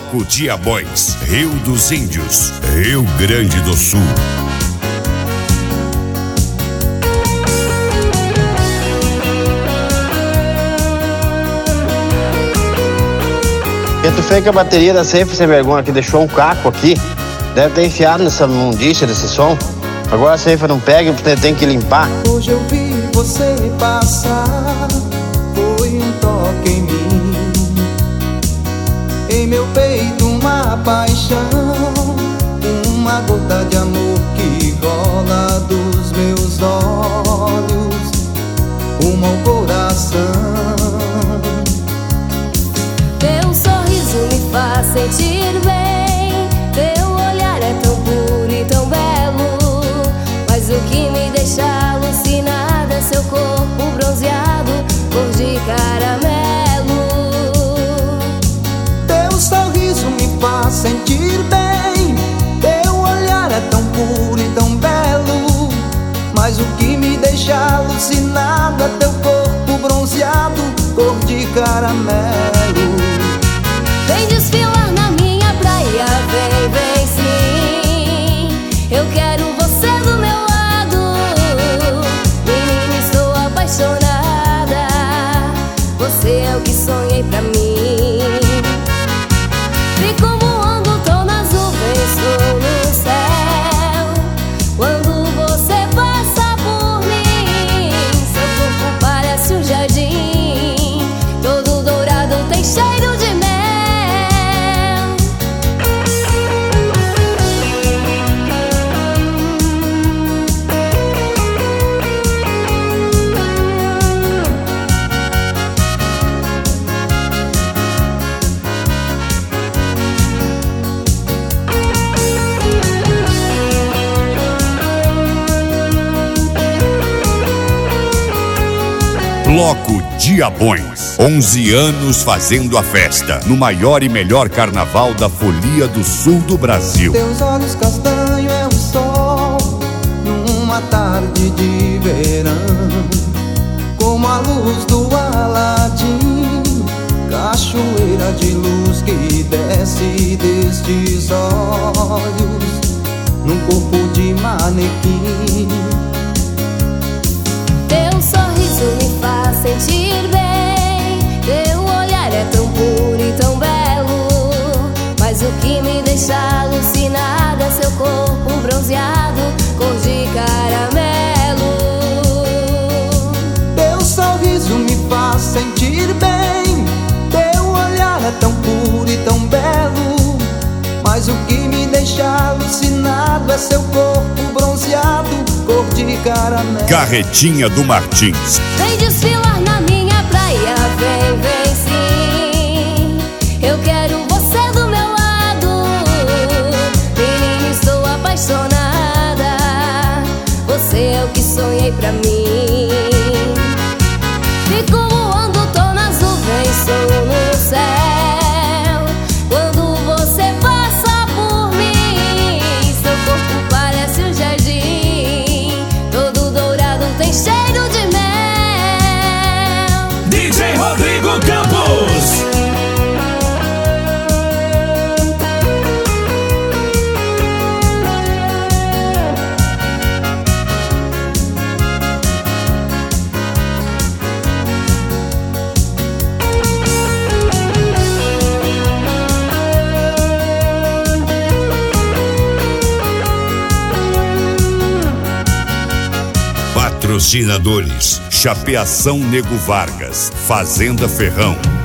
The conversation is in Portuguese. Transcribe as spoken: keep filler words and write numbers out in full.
Bloco Diabóis, Rio dos Índios, Rio Grande do Sul. Eu fei que a bateria da Safe sem vergonha que deixou um caco aqui. Deve ter enfiado nessa mundiça desse som. Agora a Safe não pega e tem que limpar. Hoje eu vi você passar, foi um toque em mim. Em meu peito uma paixão, uma gota de amor que rola dos meus olhos, rumo ao coração. Teu sorriso me faz sentir bem, teu olhar é tão puro e tão belo, mas o que me deixa alucinada é seu corpo bronzeado, cor de caramelo. Teu sorriso me faz sentir bem, teu olhar é tão puro e tão belo, mas o que me deixa alucinado é teu corpo bronzeado, cor de caramelo. Vem desfilar na minha praia, vem, vem sim. Eu quero você do meu lado. Menina, estou apaixonada. Você é o que sonhei pra mim. Fico voando, tô nas nuvens, tô no céu. Quando você passa por mim, seu corpo parece um jardim, todo dourado, tem cheiro de mel. Bloco Diabóis, onze anos fazendo a festa no maior e melhor carnaval da folia do sul do Brasil. Teus olhos castanhos é o sol numa tarde de verão, como a luz do Aladim, cachoeira de luz que desce destes olhos num corpo de manequim. Teu sorriso me faz sentir bem, teu olhar é tão puro e tão belo, mas o que me deixa alucinada é seu corpo bronzeado, cor de caramelo. Teu sorriso me faz sentir bem, teu olhar é tão puro e tão belo, mas o que me deixa alucinado é seu corpo bronzeado, cor de caramelo. Carretinha do Martins. Vem desfilar na minha praia, vem, vem sim. Eu quero você do meu lado. Menina, estou apaixonada. Você é o que sonhei pra mim. Fico voando, tô nas nuvens, sou no céu. Quando você passa por mim, seu corpo parece um jardim, todo dourado, tem cheiro de mel. D J Rodrigo Campos. Patrocinadores: Chapeação Nego Vargas, Fazenda Ferrão,